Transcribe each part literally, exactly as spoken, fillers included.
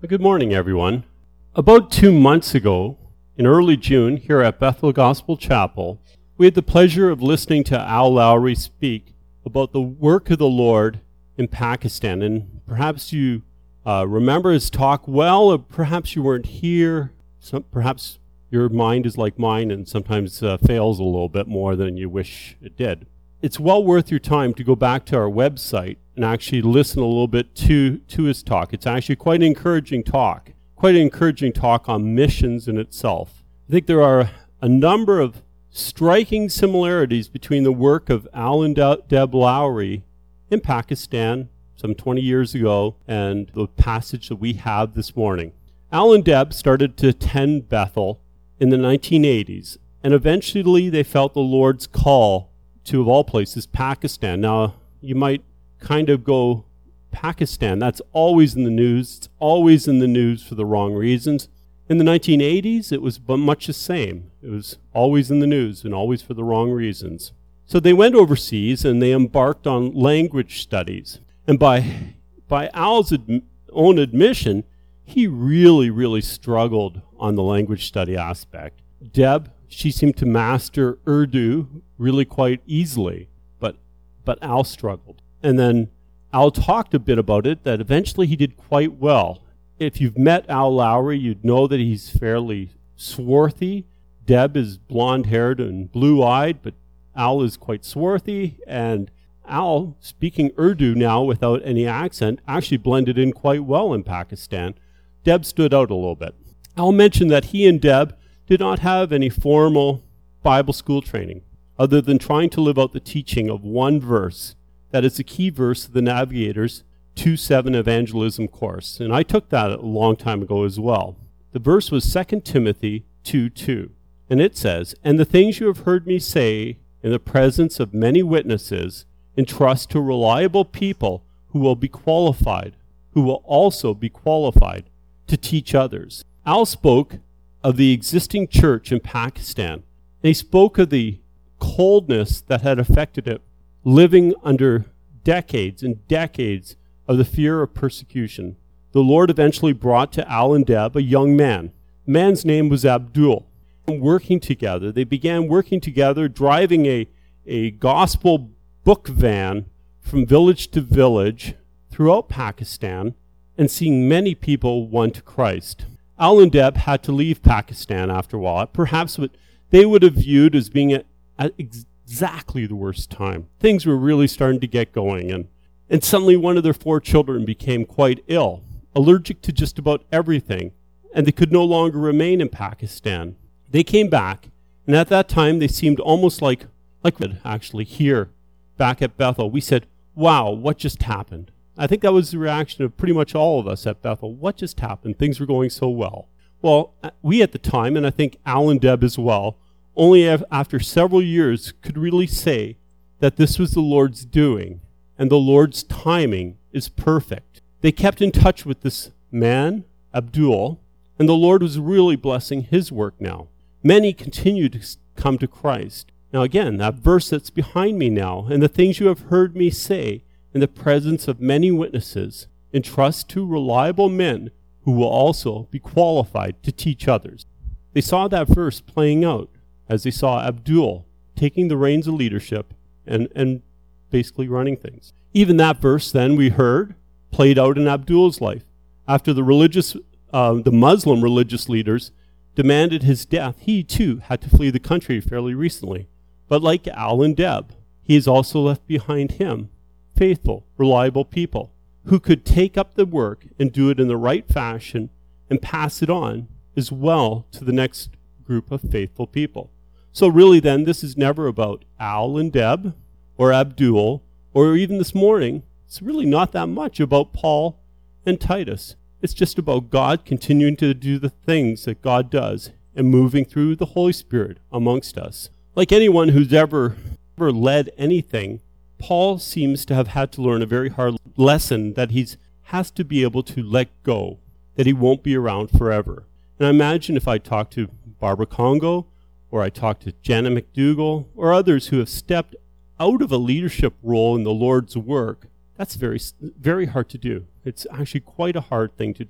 Good morning, everyone. About two months ago, in early June, here at Bethel Gospel Chapel, we had the pleasure of listening to Al Lowry speak about the work of the Lord in Pakistan. And perhaps you uh, remember his talk well, or perhaps you weren't here. Some, perhaps your mind is like mine and sometimes uh, fails a little bit more than you wish it did. It's well worth your time to go back to our website and actually listen a little bit to, to his talk. It's actually quite an encouraging talk, quite an encouraging talk on missions in itself. I think there are a number of striking similarities between the work of Al and Deb Lowry in Pakistan some twenty years ago and the passage that we have this morning. Al and Deb started to attend Bethel in the nineteen eighties, and eventually they felt the Lord's call to, of all places, Pakistan. Now, you might kind of go, Pakistan, that's always in the news. It's always in the news for the wrong reasons. In the nineteen eighties, it was much the same. It was always in the news and always for the wrong reasons. So they went overseas and they embarked on language studies. And by, by Al's ad- own admission, he really, really struggled on the language study aspect. Deb, she seemed to master Urdu really quite easily, but but Al struggled. And then Al talked a bit about it, that eventually he did quite well. If you've met Al Lowry, you'd know that he's fairly swarthy. Deb is blonde-haired and blue-eyed, but Al is quite swarthy. And Al, speaking Urdu now without any accent, actually blended in quite well in Pakistan. Deb stood out a little bit. Al mentioned that he and Deb did not have any formal Bible school training, other than trying to live out the teaching of one verse that is the key verse of the Navigator's two seven evangelism course. And I took that a long time ago as well. The verse was Second Timothy two two. And it says, "And the things you have heard me say in the presence of many witnesses, entrust to reliable people who will be qualified, who will also be qualified to teach others." Al spoke of the existing church in Pakistan. And he spoke of the coldness that had affected it, living under decades and decades of the fear of persecution. The Lord eventually brought to Al and Deb a young man. The man's name was Abdul. Working together, they began working together, driving a, a gospel book van from village to village throughout Pakistan and seeing many people won to Christ. Al and Deb had to leave Pakistan after a while, perhaps what they would have viewed as being at, at exactly the worst time. Things were really starting to get going, and, and suddenly one of their four children became quite ill, allergic to just about everything, and they could no longer remain in Pakistan. They came back, and at that time they seemed almost like, like actually here, back at Bethel. We said, wow, what just happened? I think that was the reaction of pretty much all of us at Bethel. What just happened? Things were going so well. Well, we at the time, and I think Al and Deb as well, only after several years could really say that this was the Lord's doing, and the Lord's timing is perfect. They kept in touch with this man, Abdul, and the Lord was really blessing his work now. Many continued to come to Christ. Now again, that verse that's behind me now, "And the things you have heard me say in the presence of many witnesses, entrust to reliable men who will also be qualified to teach others." They saw that verse playing out as they saw Abdul taking the reins of leadership and, and basically running things. Even that verse then we heard played out in Abdul's life. After the religious, uh, the Muslim religious leaders demanded his death, he too had to flee the country fairly recently. But like Al and Deb, he has also left behind him faithful, reliable people who could take up the work and do it in the right fashion and pass it on as well to the next group of faithful people. So really then, this is never about Al and Deb or Abdul, or even this morning, it's really not that much about Paul and Titus. It's just about God continuing to do the things that God does and moving through the Holy Spirit amongst us. Like anyone who's ever, ever led anything, Paul seems to have had to learn a very hard lesson that he has to be able to let go, that he won't be around forever. And I imagine if I talk to Barbara Congo, or I talk to Janet McDougall, or others who have stepped out of a leadership role in the Lord's work, that's very, very hard to do. It's actually quite a hard thing to do.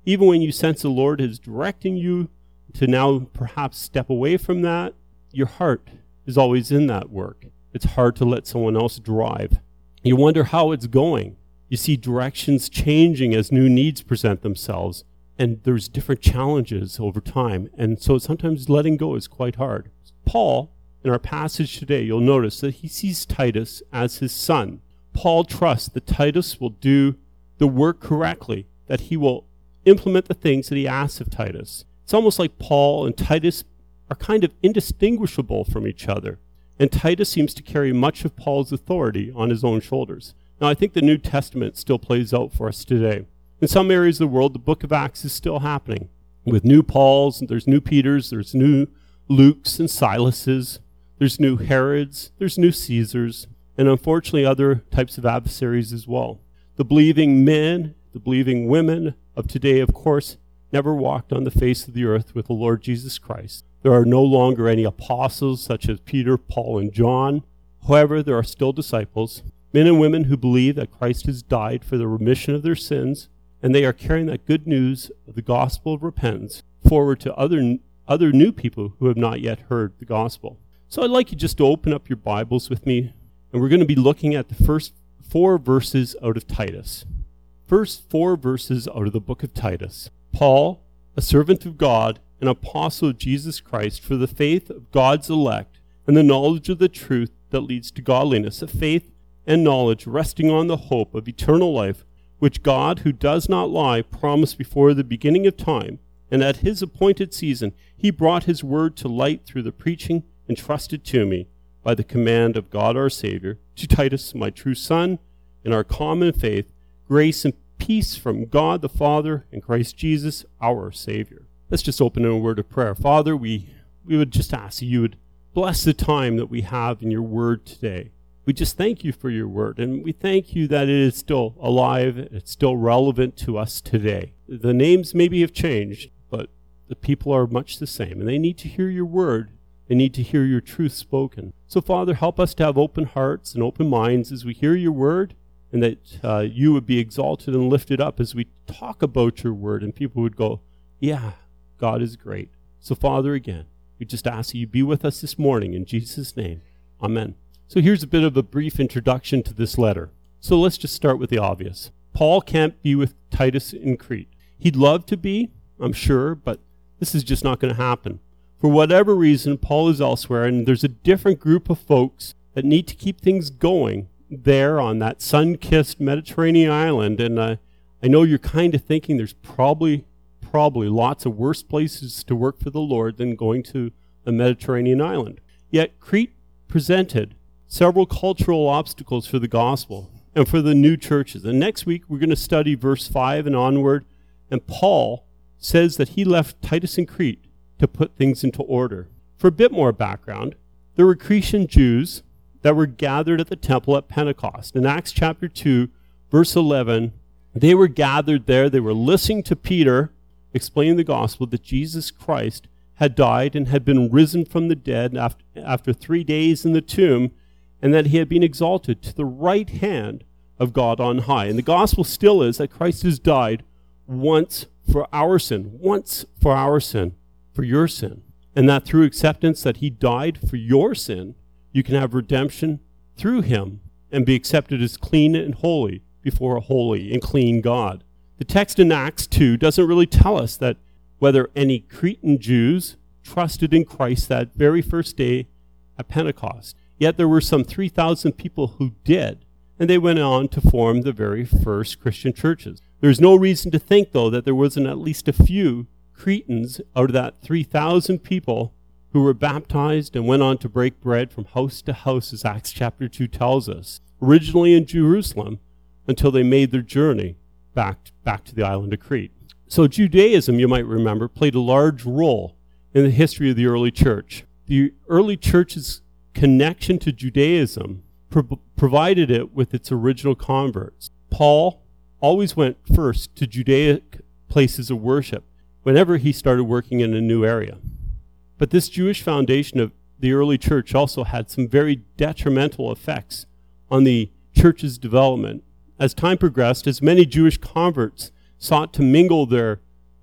even when you sense the Lord is directing you to now perhaps step away from that, your heart is always in that work. It's hard to let someone else drive. You wonder how it's going. You see directions changing as new needs present themselves, and there's different challenges over time, and so sometimes letting go is quite hard. Paul, in our passage today, you'll notice that he sees Titus as his son. Paul trusts that Titus will do the work correctly, that he will implement the things that he asks of Titus. It's almost like Paul and Titus are kind of indistinguishable from each other, and Titus seems to carry much of Paul's authority on his own shoulders. Now, I think the New Testament still plays out for us today. In some areas of the world, the book of Acts is still happening, with new Pauls, and there's new Peters, there's new Lukes and Silases, there's new Herods, there's new Caesars, and unfortunately other types of adversaries as well. The believing men, the believing women of today, of course, never walked on the face of the earth with the Lord Jesus Christ. There are no longer any apostles such as Peter, Paul, and John. However, there are still disciples, men and women who believe that Christ has died for the remission of their sins, and they are carrying that good news of the gospel of repentance forward to other, other new people who have not yet heard the gospel. So I'd like you just to open up your Bibles with me, and we're going to be looking at the first four verses out of Titus. First four verses out of the book of Titus. Paul, a servant of God, an apostle of Jesus Christ, for the faith of God's elect and the knowledge of the truth that leads to godliness, a faith and knowledge resting on the hope of eternal life, which God, who does not lie, promised before the beginning of time, and at his appointed season he brought his word to light through the preaching entrusted to me by the command of God our Savior, to Titus, my true son, in our common faith, grace and peace from God the Father and Christ Jesus, our Savior. Let's just open in a word of prayer. Father, we, we would just ask that you would bless the time that we have in your word today. We just thank you for your word, and we thank you that it is still alive, it's still relevant to us today. The names maybe have changed, but the people are much the same, and they need to hear your word. They need to hear your truth spoken. So, Father, help us to have open hearts and open minds as we hear your word, and that uh, you would be exalted and lifted up as we talk about your word, and people would go, yeah, God is great. So, Father, again, we just ask that you be with us this morning. In Jesus' name, amen. So here's a bit of a brief introduction to this letter. So let's just start with the obvious. Paul can't be with Titus in Crete. He'd love to be, I'm sure, but this is just not going to happen. For whatever reason, Paul is elsewhere, and there's a different group of folks that need to keep things going there on that sun-kissed Mediterranean island. And uh, I know you're kind of thinking there's probably, probably lots of worse places to work for the Lord than going to a Mediterranean island. Yet Crete presented several cultural obstacles for the gospel and for the new churches. And next week, we're going to study verse five and onward. And Paul says that he left Titus in Crete to put things into order. For a bit more background, there were Cretan Jews that were gathered at the temple at Pentecost. In Acts chapter two, verse eleven, they were gathered there. They were listening to Peter explain the gospel that Jesus Christ had died and had been risen from the dead after, after three days in the tomb, and that he had been exalted to the right hand of God on high. And the gospel still is that Christ has died once for our sin, once for our sin, for your sin. And that through acceptance that he died for your sin, you can have redemption through him and be accepted as clean and holy before a holy and clean God. The text in Acts two doesn't really tell us that whether any Cretan Jews trusted in Christ that very first day at Pentecost. Yet there were some three thousand people who did, and they went on to form the very first Christian churches. There's no reason to think, though, that there wasn't at least a few Cretans out of that three thousand people who were baptized and went on to break bread from house to house, as Acts chapter two tells us, originally in Jerusalem, until they made their journey back, back to the island of Crete. So Judaism, you might remember, played a large role in the history of the early church. The early church's connection to Judaism pro- provided it with its original converts. Paul always went first to Judaic places of worship whenever he started working in a new area. But this Jewish foundation of the early church also had some very detrimental effects on the church's development. As time progressed, as many Jewish converts sought to mingle their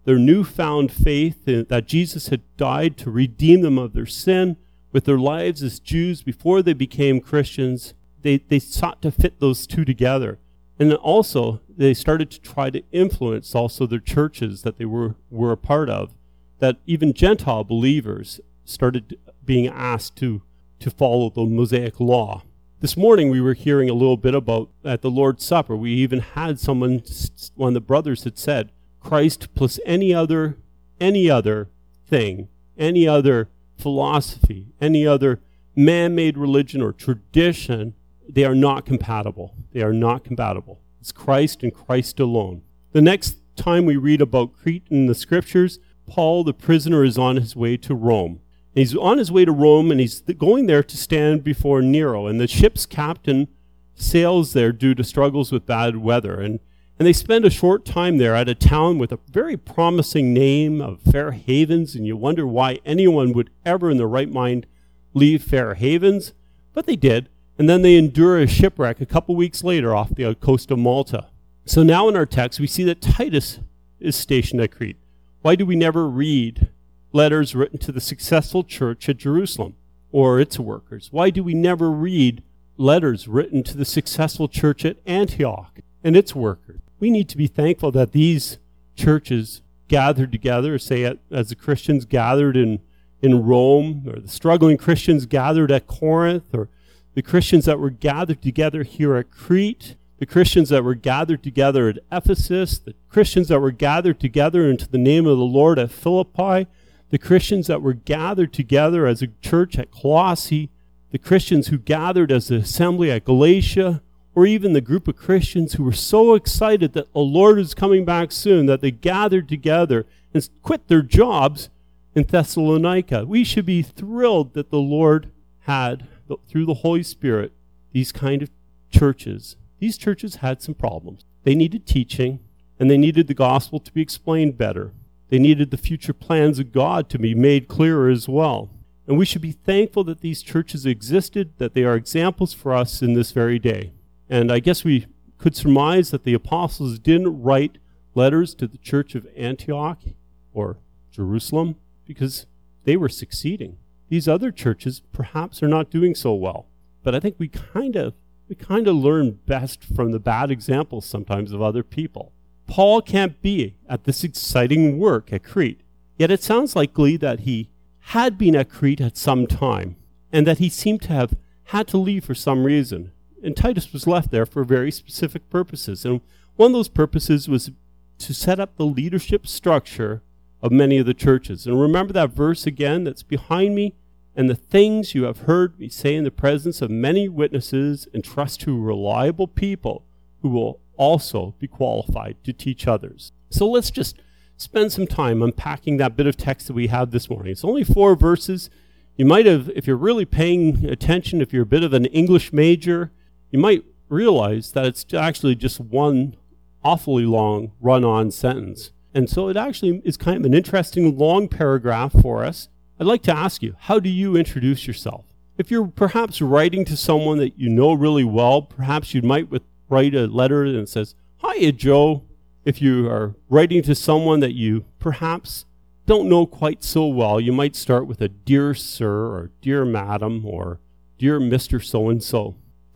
their newfound faith that Jesus had died to redeem them of their sin with their lives as Jews before they became Christians. They, they sought to fit those two together. And also, they started to try to influence also their churches that they were, were a part of, that even Gentile believers started being asked to, to follow the Mosaic law. This morning we were hearing a little bit about at the Lord's Supper. We even had someone, one of the brothers had said, Christ plus any other, any other thing, any other philosophy, any other man-made religion or tradition, they are not compatible. They are not compatible. It's Christ and Christ alone. The next time we read about Crete in the scriptures, Paul, the prisoner, is on his way to Rome. And he's on his way to Rome, and he's going there to stand before Nero. And the ship's captain sails there due to struggles with bad weather. And, and they spend a short time there at a town with a very promising name of Fair Havens. And you wonder why anyone would ever in their right mind leave Fair Havens. But they did. And then they endure a shipwreck a couple weeks later off the coast of Malta. So now in our text, we see that Titus is stationed at Crete. Why do we never read letters written to the successful church at Jerusalem or its workers? Why do we never read letters written to the successful church at Antioch and its workers? We need to be thankful that these churches gathered together, say as the Christians gathered in, in Rome, or the struggling Christians gathered at Corinth, or the Christians that were gathered together here at Crete, the Christians that were gathered together at Ephesus, the Christians that were gathered together into the name of the Lord at Philippi, the Christians that were gathered together as a church at Colossae, the Christians who gathered as an assembly at Galatia, or even the group of Christians who were so excited that the Lord is coming back soon that they gathered together and quit their jobs in Thessalonica. We should be thrilled that the Lord had, through the Holy Spirit, these kind of churches. These churches had some problems. They needed teaching, and they needed the gospel to be explained better. They needed the future plans of God to be made clearer as well. And we should be thankful that these churches existed, that they are examples for us in this very day. And I guess we could surmise that the apostles didn't write letters to the church of Antioch or Jerusalem because they were succeeding. These other churches perhaps are not doing so well. But I think we kind of we kind of learn best from the bad examples sometimes of other people. Paul can't be at this exciting work at Crete, yet it sounds likely that he had been at Crete at some time, and that he seemed to have had to leave for some reason. And Titus was left there for very specific purposes. And one of those purposes was to set up the leadership structure of many of the churches. And remember that verse again that's behind me? And the things you have heard me say in the presence of many witnesses, entrust to reliable people who will also be qualified to teach others. So let's just spend some time unpacking that bit of text that we have this morning. It's only four verses. You might have, if you're really paying attention, if you're a bit of an English major, you might realize that it's actually just one awfully long run-on sentence. And so it actually is kind of an interesting long paragraph for us. I'd like to ask you, how do you introduce yourself? If you're perhaps writing to someone that you know really well, perhaps you might with, write a letter that says, "Hiya, Joe." If you are writing to someone that you perhaps don't know quite so well, you might start with a "Dear Sir," or "Dear Madam," or "Dear Mister So-and-so."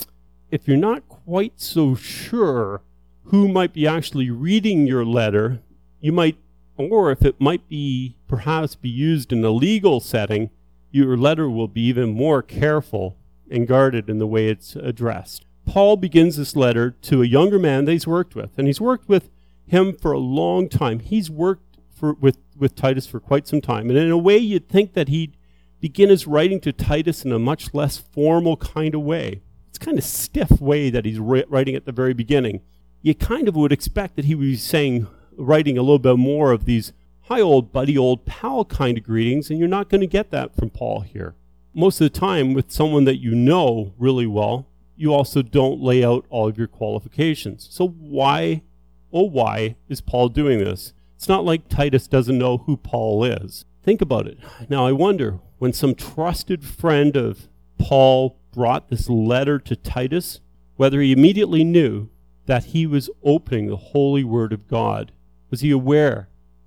If you're not quite so sure who might be actually reading your letter, you might, or if it might be perhaps be used in a legal setting, your letter will be even more careful and guarded in the way it's addressed. Paul begins this letter to a younger man that he's worked with, and he's worked with him for a long time. He's worked for, with, with Titus for quite some time, and in a way you'd think that he'd begin his writing to Titus in a much less formal kind of way. It's kind of stiff way that he's writing at the very beginning. You kind of would expect that he would be saying, writing a little bit more of these "Hi, old buddy, old pal" kind of greetings, and you're not going to get that from Paul here. Most of the time, with someone that you know really well, you also don't lay out all of your qualifications. So why, oh why, is Paul doing this? It's not like Titus doesn't know who Paul is. Think about it. Now, I wonder, when some trusted friend of Paul brought this letter to Titus, whether he immediately knew that he was opening the holy word of God. Was he aware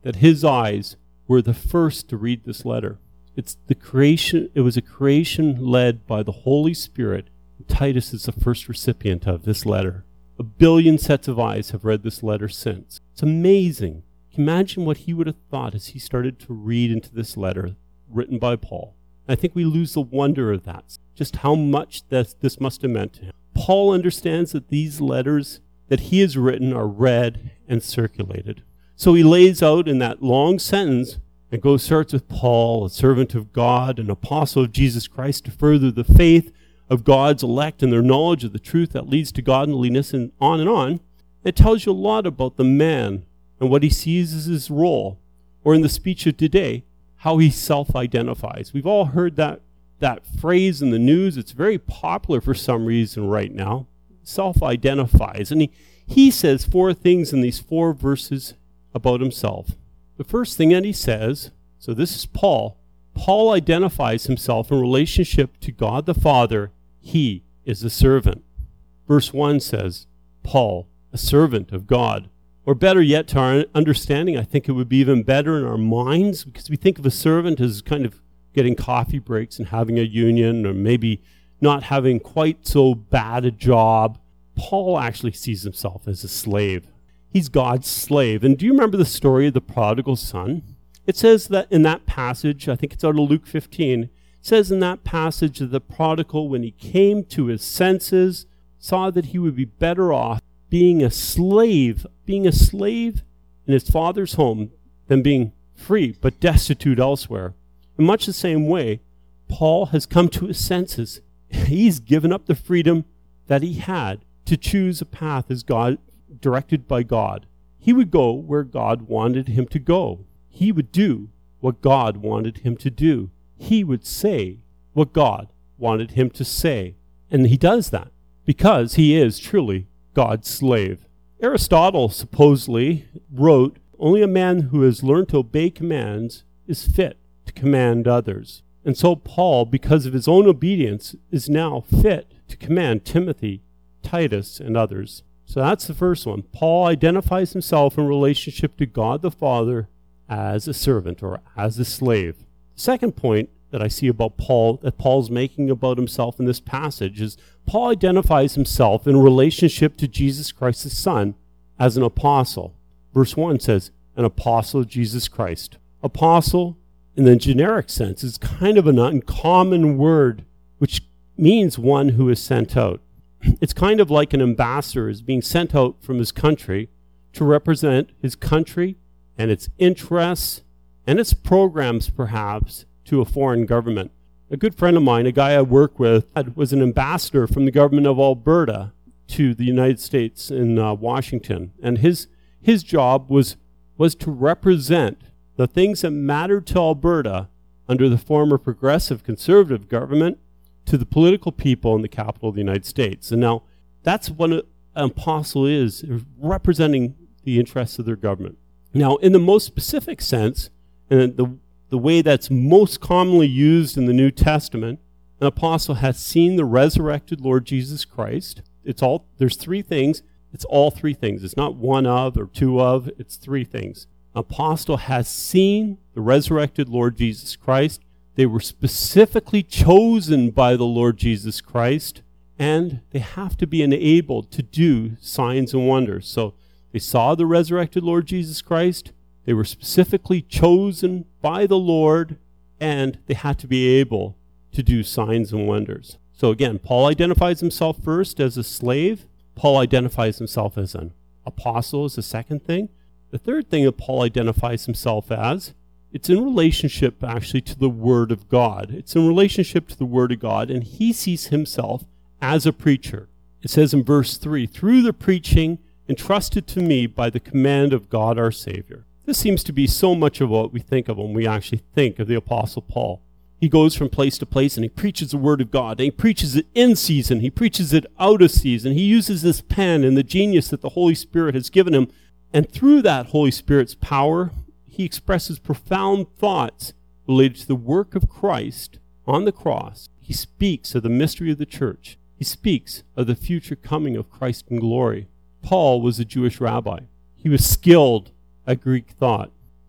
that his eyes were the first to read this letter. It's the creation, it was a creation led by the Holy Spirit. Titus is the first recipient of this letter. A billion sets of eyes have read this letter since. It's amazing. Imagine what he would have thought as he started to read into this letter written by Paul. I think we lose the wonder of that, just how much this, this must have meant to him. Paul understands that these letters that he has written are read and circulated. So he lays out in that long sentence and goes starts with Paul, a servant of God, an apostle of Jesus Christ, to further the faith of God's elect and their knowledge of the truth that leads to godliness, and on and on. It tells you a lot about the man and what he sees as his role, or in the speech of today, how he self-identifies. We've all heard that, that phrase in the news. It's very popular for some reason right now. Self-identifies. And he, he says four things in these four verses about himself. The first thing that he says, so this is Paul, Paul identifies himself in relationship to God the Father. He is a servant. Verse one says, Paul, a servant of God. Or better yet, to our understanding, I think it would be even better in our minds, because we think of a servant as kind of getting coffee breaks and having a union, or maybe not having quite so bad a job. Paul actually sees himself as a slave. He's God's slave. And do you remember the story of the prodigal son? It says that in that passage, I think it's out of Luke fifteen, it says in that passage that the prodigal, when he came to his senses, saw that he would be better off being a slave, being a slave in his father's home than being free but destitute elsewhere. In much the same way, Paul has come to his senses. He's given up the freedom that he had to choose a path as God, directed by God. He would go where God wanted him to go. He would do what God wanted him to do. He would say what God wanted him to say. And he does that because he is truly God's slave. Aristotle supposedly wrote, only a man who has learned to obey commands is fit to command others. And so Paul, because of his own obedience, is now fit to command Timothy, Titus, and others. So that's the first one. Paul identifies himself in relationship to God the Father as a servant or as a slave. The second point that I see about Paul, that Paul's making about himself in this passage, is Paul identifies himself in relationship to Jesus Christ, his Son, as an apostle. Verse one says, an apostle of Jesus Christ. Apostle, in the generic sense, is kind of an uncommon word, which means one who is sent out. It's kind of like an ambassador is being sent out from his country to represent his country and its interests and its programs, perhaps, to a foreign government. A good friend of mine, a guy I work with, was an ambassador from the government of Alberta to the United States in uh, Washington. And his his job was, was to represent the things that mattered to Alberta under the former progressive conservative government to the political people in the capital of the United States. And now, that's what an apostle is, representing the interests of their government. Now, in the most specific sense, and the the way that's most commonly used in the New Testament, an apostle has seen the resurrected Lord Jesus Christ. It's all, there's three things. It's all three things. It's not one of or two of. It's three things. An apostle has seen the resurrected Lord Jesus Christ. They were specifically chosen by the Lord Jesus Christ, and they have to be enabled to do signs and wonders. So they saw the resurrected Lord Jesus Christ. They were specifically chosen by the Lord, and they had to be able to do signs and wonders. So again, Paul identifies himself first as a slave. Paul identifies himself as an apostle is the second thing. The third thing that Paul identifies himself as, it's in relationship actually to the Word of God. It's in relationship to the Word of God, and he sees himself as a preacher. It says in verse three, through the preaching entrusted to me by the command of God our Savior. This seems to be so much of what we think of when we actually think of the Apostle Paul. He goes from place to place and he preaches the Word of God. And he preaches it in season. He preaches it out of season. He uses this pen and the genius that the Holy Spirit has given him. And through that Holy Spirit's power, he expresses profound thoughts related to the work of Christ on the cross. He speaks of the mystery of the church. He speaks of the future coming of Christ in glory. Paul was a Jewish rabbi. He was skilled at Greek thought. He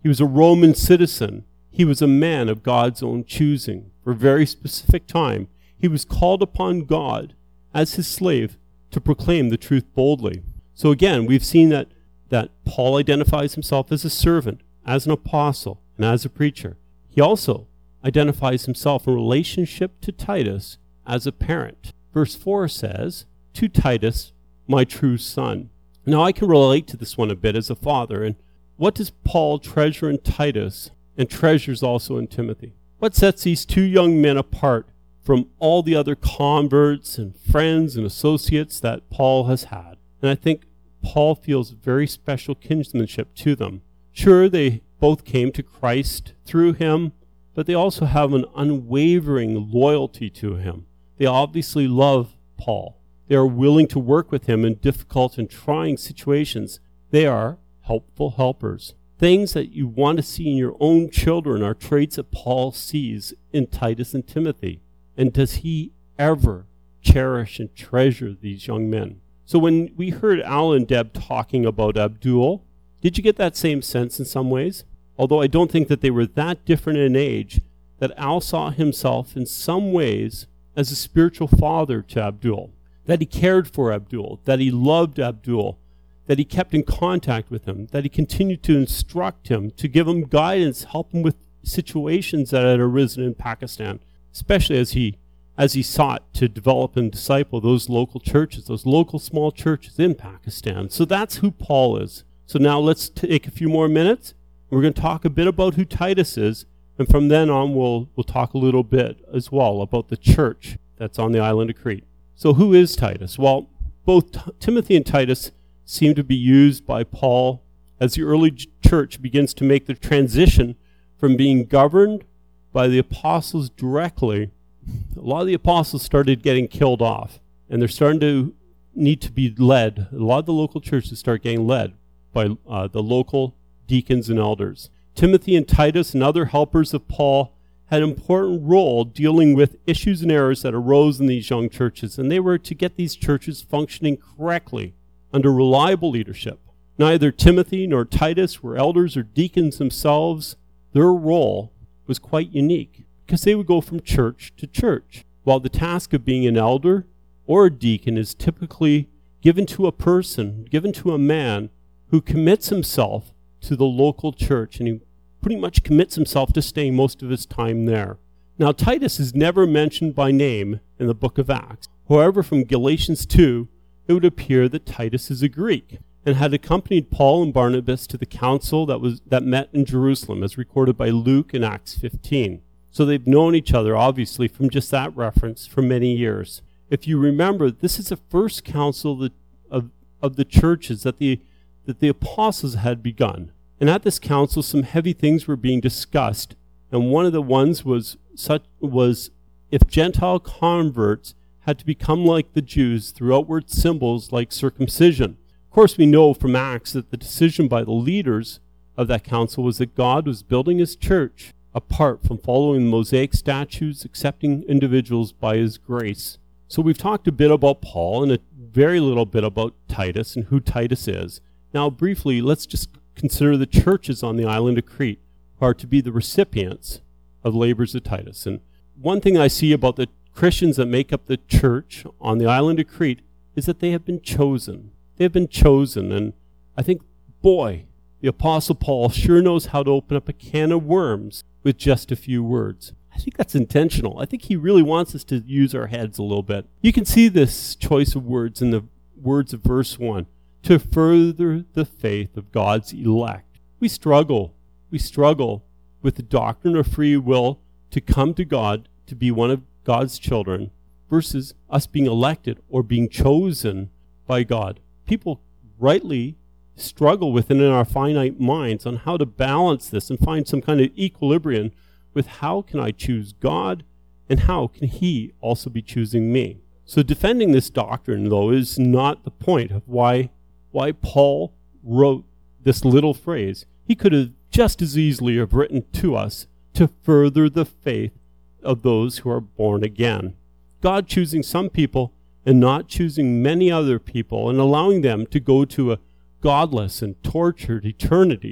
He was a Roman citizen. He was a man of God's own choosing. For a very specific time, he was called upon God as his slave to proclaim the truth boldly. So again, we've seen that, that Paul identifies himself as a servant, as an apostle, and as a preacher. He also identifies himself in relationship to Titus as a parent. Verse four says, to Titus, my true son. Now I can relate to this one a bit as a father. And what does Paul treasure in Titus and treasures also in Timothy? What sets these two young men apart from all the other converts and friends and associates that Paul has had? And I think Paul feels very special kinsmanship to them. Sure, they both came to Christ through him, but they also have an unwavering loyalty to him. They obviously love Paul. They are willing to work with him in difficult and trying situations. They are helpful helpers. Things that you want to see in your own children are traits that Paul sees in Titus and Timothy. And does he ever cherish and treasure these young men? So when we heard Al and Deb talking about Abdul, did you get that same sense in some ways? Although I don't think that they were that different in age, that Al saw himself in some ways as a spiritual father to Abdul, that he cared for Abdul, that he loved Abdul, that he kept in contact with him, that he continued to instruct him, to give him guidance, help him with situations that had arisen in Pakistan, especially as he as he sought to develop and disciple those local churches, those local small churches in Pakistan. So that's who Paul is. So now let's take a few more minutes. We're going to talk a bit about who Titus is, and from then on we'll we'll talk a little bit as well about the church that's on the island of Crete. So who is Titus? Well, both T- Timothy and Titus seem to be used by Paul as the early ch- church begins to make the transition from being governed by the apostles directly. A lot of the apostles started getting killed off, and they're starting to need to be led. A lot of the local churches start getting led by uh, the local deacons and elders. Timothy and Titus and other helpers of Paul had an important role dealing with issues and errors that arose in these young churches, and they were to get these churches functioning correctly under reliable leadership. Neither Timothy nor Titus were elders or deacons themselves. Their role was quite unique, because they would go from church to church, while the task of being an elder or a deacon is typically given to a person, given to a man who commits himself to the local church, and he pretty much commits himself to staying most of his time there. Now, Titus is never mentioned by name in the book of Acts. However, from Galatians two, it would appear that Titus is a Greek and had accompanied Paul and Barnabas to the council that was that met in Jerusalem, as recorded by Luke in Acts fifteen. So they've known each other, obviously, from just that reference for many years. If you remember, this is the first council that, of, of the churches that the, that the apostles had begun. And at this council, some heavy things were being discussed. And one of the ones was such was if Gentile converts had to become like the Jews through outward symbols like circumcision. Of course, we know from Acts that the decision by the leaders of that council was that God was building his church apart from following the Mosaic statutes, accepting individuals by his grace. So we've talked a bit about Paul and a very little bit about Titus and who Titus is. Now, briefly, let's just consider the churches on the island of Crete who are to be the recipients of the labors of Titus. And one thing I see about the Christians that make up the church on the island of Crete is that they have been chosen. They have been chosen, and I think, boy, the Apostle Paul sure knows how to open up a can of worms with just a few words. I think that's intentional. I think he really wants us to use our heads a little bit. You can see this choice of words in the words of verse one. To further the faith of God's elect. We struggle. We struggle with the doctrine of free will to come to God, to be one of God's children, versus us being elected or being chosen by God. People rightly struggle within our finite minds on how to balance this and find some kind of equilibrium with how can I choose God and how can he also be choosing me. So defending this doctrine, though, is not the point of why why Paul wrote this little phrase. He could have just as easily have written to us to further the faith of those who are born again. God choosing some people and not choosing many other people and allowing them to go to a godless and tortured eternity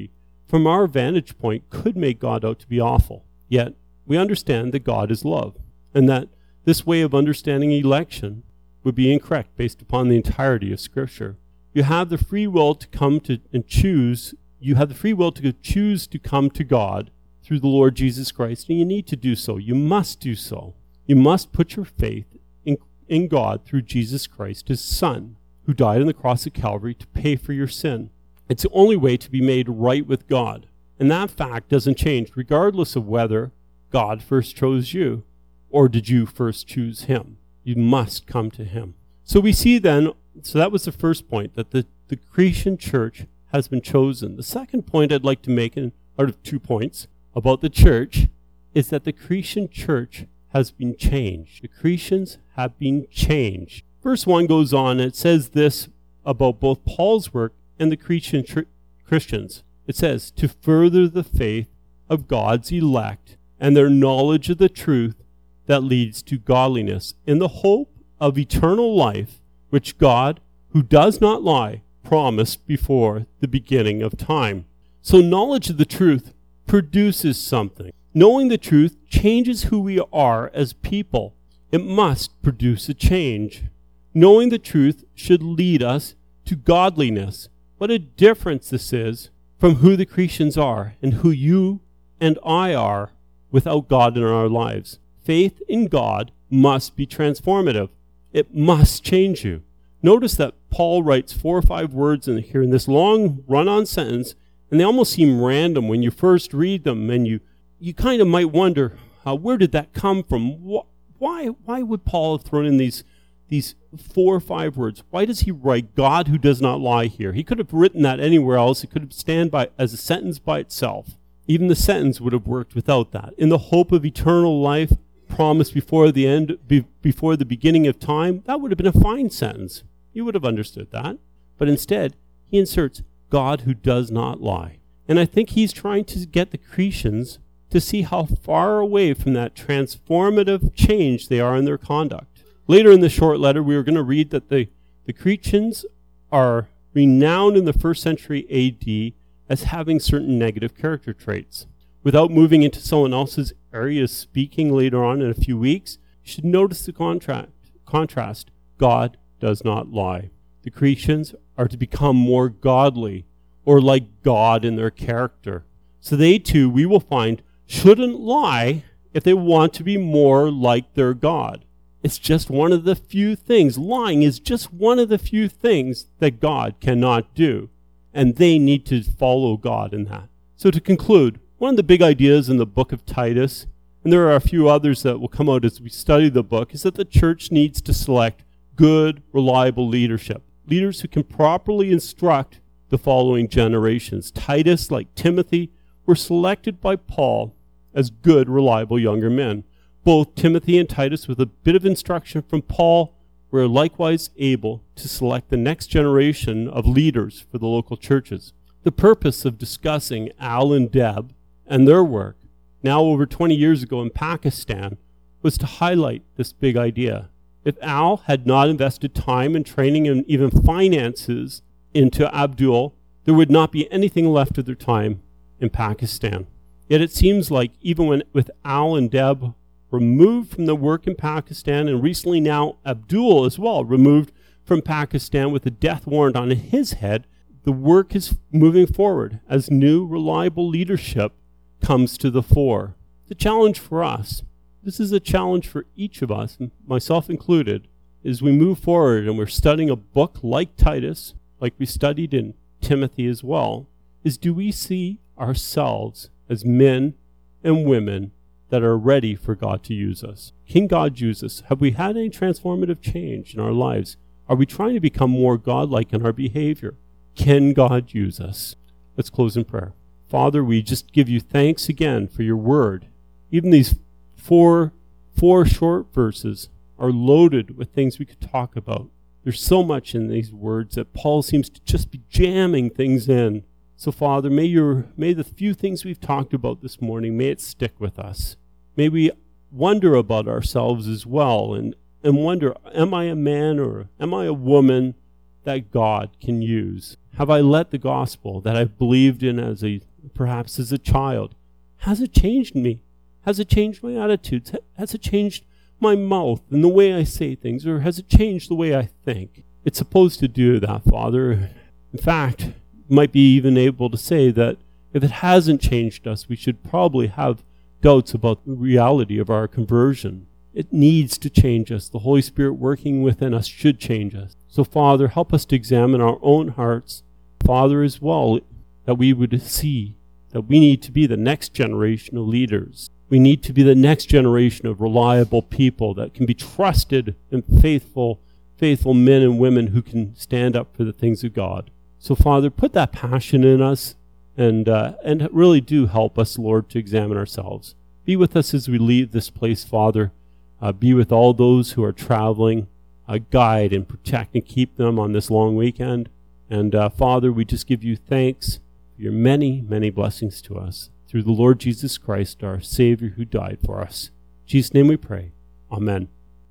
from our vantage point, could make God out to be awful. Yet, we understand that God is love, and that this way of understanding election would be incorrect based upon the entirety of Scripture. You have the free will to come to and choose, you have the free will to choose to come to God through the Lord Jesus Christ, and you need to do so. You must do so. You must put your faith in, in God through Jesus Christ, his Son, who died on the cross of Calvary to pay for your sin. It's the only way to be made right with God. And that fact doesn't change, regardless of whether God first chose you or did you first choose him. You must come to him. So we see then, so that was the first point, that the, the Cretan church has been chosen. The second point I'd like to make, in, out of two points, about the church, is that the Cretan church has been changed. The Cretans have been changed. Verse one goes on, and it says this about both Paul's work and the Cretan tr- Christians. It says, to further the faith of God's elect and their knowledge of the truth that leads to godliness, in the hope of eternal life, which God, who does not lie, promised before the beginning of time. So knowledge of the truth produces something. Knowing the truth changes who we are as people. It must produce a change. Knowing the truth should lead us to godliness. What a difference this is from who the Cretans are and who you and I are without God in our lives. Faith in God must be transformative. It must change you. Notice that Paul writes four or five words in here in this long run-on sentence, and they almost seem random when you first read them, and you, you kind of might wonder, uh, where did that come from? Why, why would Paul have thrown in these, these four or five words? Why does he write God who does not lie here? He could have written that anywhere else. It could have stand by as a sentence by itself. Even the sentence would have worked without that. In the hope of eternal life promised before the end, be, before the beginning of time, that would have been a fine sentence. You would have understood that. But instead, he inserts God who does not lie. And I think he's trying to get the Cretans to see how far away from that transformative change they are in their conduct. Later in the short letter, we are going to read that the, the Cretans are renowned in the first century A D as having certain negative character traits. Without moving into someone else's area of speaking later on in a few weeks, you should notice the contrast. contrast. God does not lie. The Cretans are to become more godly, or like God in their character. So they too, we will find, shouldn't lie if they want to be more like their God. It's just one of the few things. Lying is just one of the few things that God cannot do. And they need to follow God in that. So to conclude, one of the big ideas in the book of Titus, and there are a few others that will come out as we study the book, is that the church needs to select good, reliable leadership. Leaders who can properly instruct the following generations. Titus, like Timothy, were selected by Paul as good, reliable younger men. Both Timothy and Titus, with a bit of instruction from Paul, were likewise able to select the next generation of leaders for the local churches. The purpose of discussing Al and Deb and their work, now over twenty years ago in Pakistan, was to highlight this big idea. If Al had not invested time and training and even finances into Abdul, there would not be anything left of their time in Pakistan. Yet it seems like even when with Al and Deb removed from the work in Pakistan, and recently now Abdul as well removed from Pakistan with a death warrant on his head, the work is moving forward as new, reliable leadership comes to the fore. The challenge for us, this is a challenge for each of us, myself included, as we move forward and we're studying a book like Titus, like we studied in Timothy as well, is do we see ourselves as men and women that are ready for God to use us? Can God use us? Have we had any transformative change in our lives? Are we trying to become more godlike in our behavior? Can God use us? Let's close in prayer. Father, we just give you thanks again for your word. Even these four, four short verses are loaded with things we could talk about. There's so much in these words that Paul seems to just be jamming things in. So, Father, may your may the few things we've talked about this morning, may it stick with us. May we wonder about ourselves as well and, and wonder, am I a man or am I a woman that God can use? Have I let the gospel that I've believed in as a perhaps as a child. Has it changed me? Has it changed my attitudes? Has it changed my mouth and the way I say things? Or has it changed the way I think? It's supposed to do that, Father. In fact, might be even able to say that if it hasn't changed us, we should probably have doubts about the reality of our conversion. It needs to change us. The Holy Spirit working within us should change us. So, Father, help us to examine our own hearts, Father, as well, that we would see that we need to be the next generation of leaders. We need to be the next generation of reliable people that can be trusted and faithful, faithful men and women who can stand up for the things of God. So, Father, put that passion in us and uh, and really do help us, Lord, to examine ourselves. Be with us as we leave this place, Father. Uh, be with all those who are traveling. Uh, guide and protect and keep them on this long weekend. And uh, Father, we just give you thanks for your many, many blessings to us through the Lord Jesus Christ, our Savior who died for us. In Jesus' name we pray. Amen.